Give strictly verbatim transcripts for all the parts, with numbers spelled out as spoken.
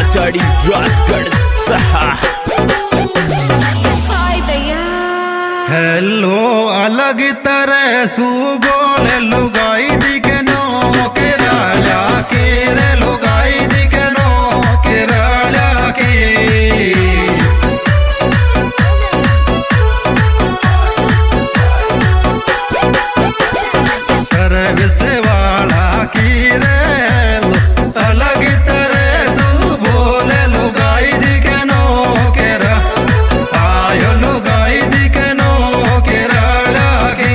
चढ़ी राजगढ़ सहा। हेलो अलग तरह सू बोले लुगाई दिखे नो के राजा के रे लुगाई दिखे नो के राजा के सर्विस वाला की रे अलग तरह सू बोले लुगाई दिखे नो के रा आयो लुगाई दिखे नो के राजा के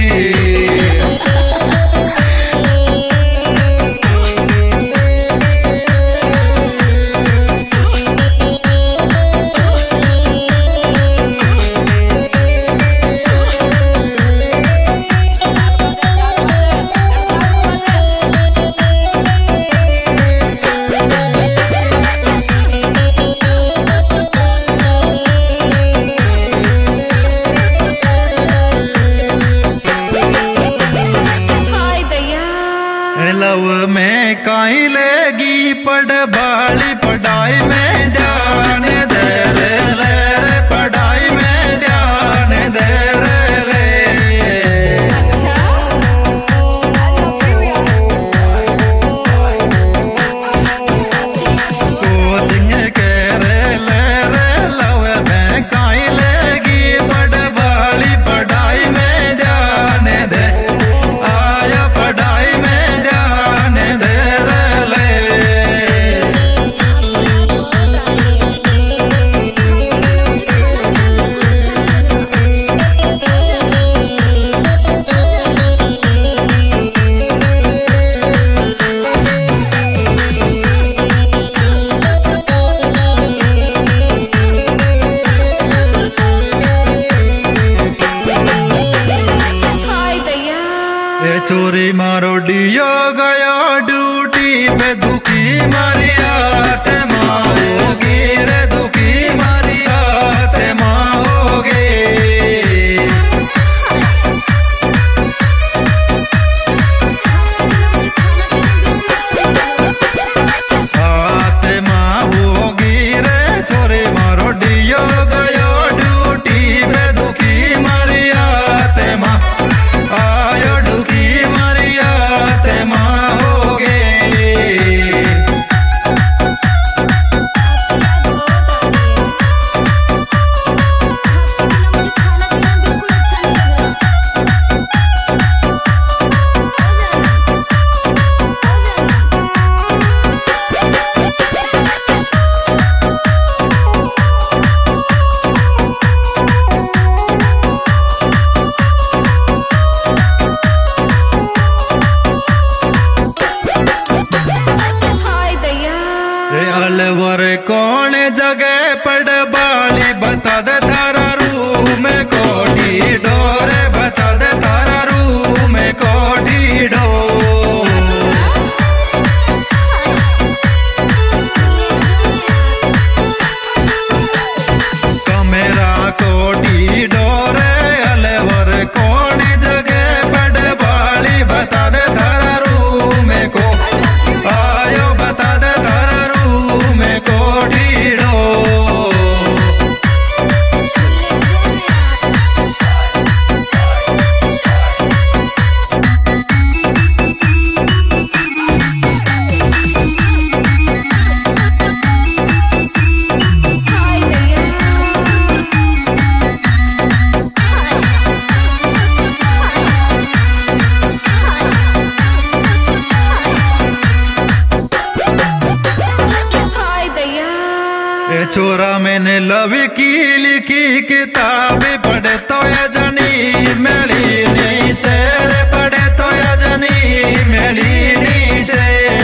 लव में काई लेगी पढ़ बाली पढ़ाई में ध्यान दे रे ले रे पढ़ाई में ध्यान दे रे ले कोचिंग के रे ले रे लव में काई लेगी पढ़ बाली पढ़ाई में ध्यान दे आया पढ़ाई में चोरी मारो डियो गया ड्यूटी पे दुखी मारिया ते माँ होगी रे दुखी मारिया ते माँ होगी आते माँ होगी रे चोरी मारो डियो गया ड्यूटी पे दुखी मारिया ते माँ आयो दुखी मारिया ते माँ होगे अलवर कौन जगह पड़ बाली बता दे तारा रू में कोठी डोरे बता दे तारा रू में कोठी डो कमेरा कोठी डोरे अलवर कौन जगह पड़ बाली बता दे तारा रू में को आयो बता दे तारा में कोठी डो छोरा मैंने लव की लिखी किताब पढ़े तो या जनी मेली नीचे रे पढ़े तो या जनी मेली नीचे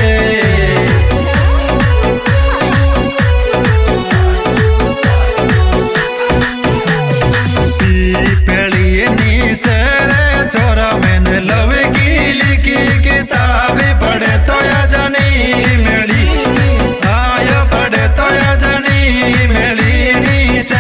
पेली नीचे रे छोरा मैंने लव की लिखी किताब पढ़े तो या जनी मेली आयो पढ़े तो या जनी मेली नीचे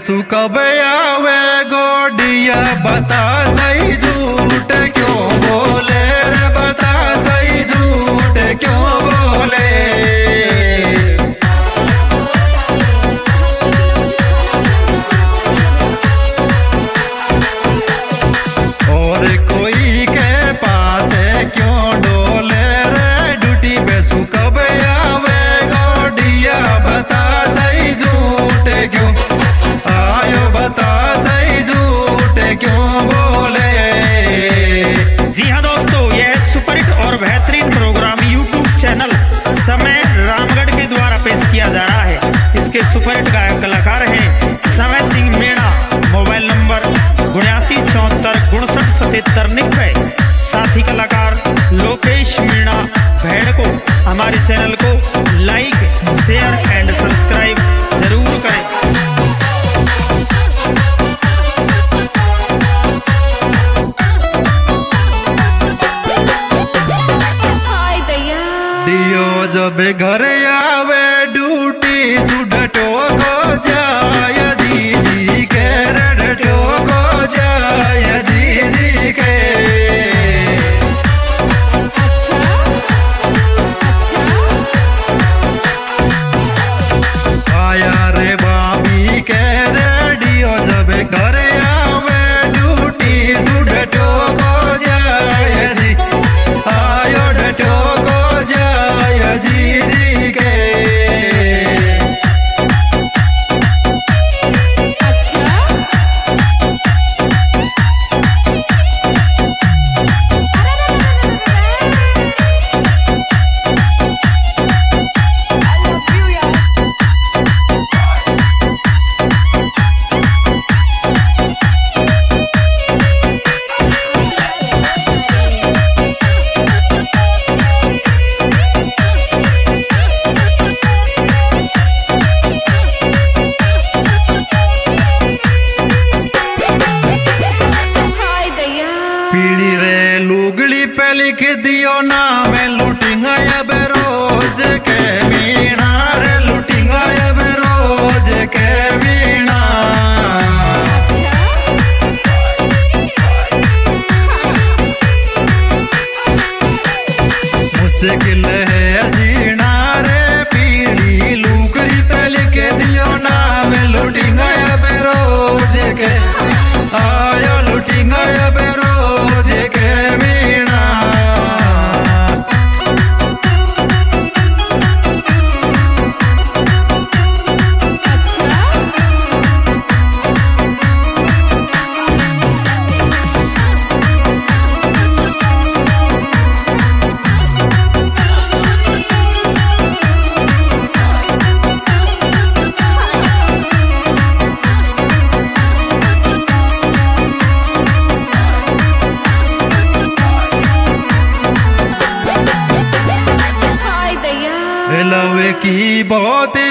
बेसु कब आवे गोडिया बता सही झूठ क्यों बोले रे बता सही झूठ क्यों बोले। और कोई के पास क्यों डोले रे ड्यूटी बेसु कब आवे गोडिया बता सही झूठ क्यों आयो बता सही झूठ क्यों बोले। जी हाँ दोस्तों, यह सुपरहिट और बेहतरीन प्रोग्राम यूट्यूब चैनल समय रामगढ़ के द्वारा पेश किया जा रहा है। इसके सुपरहिट गायक कलाकार हैं समय सिंह मीणा, मोबाइल नंबर उन्यासी चौहत्तर उनसठ सतहत्तर निन्यानवे। साथी कलाकार लोकेश मीणा भेड़ को हमारे चैनल को लाइक शेयर एंड सब्सक्राइब जरूर करें। दियो जब घर आवे ड्यूटी सुडटो को जाय दीदी के रडटो को जाय दीदी के। आया रे बाबी के रेडियो जब घर आवे ड्यूटी सुडटो को जाय जी आयो डटो को जाय जी जी के। पीड़ी रे लुगड़ी पे लिख दियो नाम लुटिंगा अब रोज के मीणा रे लुटिंगा अब रोज के मीणा। मुश्किल है जीना रे पीड़ी लुगड़ी पे लिख दियो नाम लुटिंगा अब रोज के आयो लुटिंगा अब रोज के मीणा। लवे की बहुत